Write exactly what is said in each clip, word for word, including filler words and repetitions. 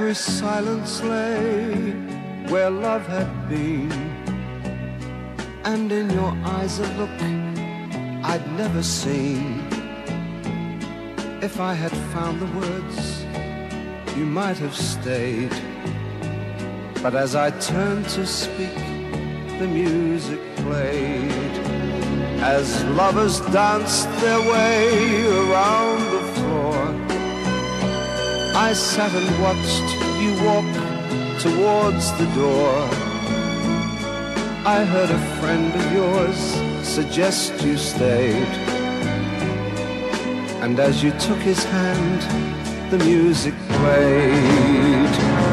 every silence lay where love had been, and in your eyes a look I'd never seen. If I had found the words, you might have stayed. But as I turned to speak, the music played. As lovers danced their way around the floor, I sat and watched you walk towards the door. I heard a friend of yours suggest you stayed, and as you took his hand, the music played.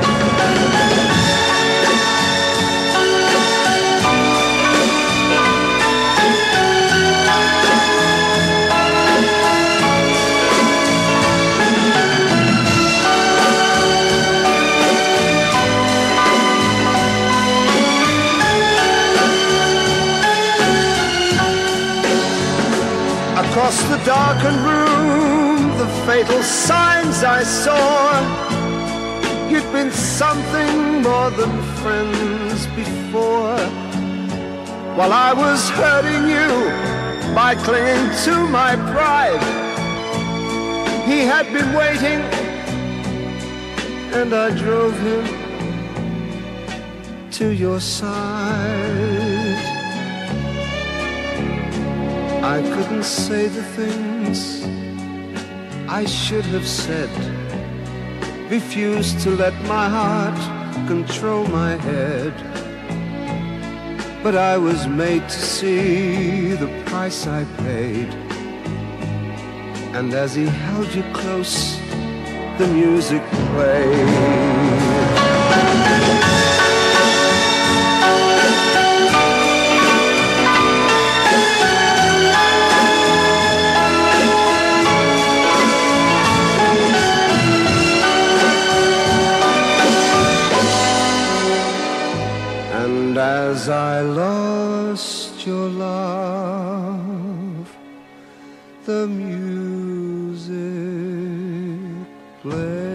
Across the darkened room, the fatal signs I saw. You'd been something more than friends before. While I was hurting you by clinging to my pride, he had been waiting, and I drove him to your side. I couldn't say the things I should have said, refused to let my heart control my head. But I was made to see the price I paid, and as he held you close, the music played. And as I lost your love, the music played.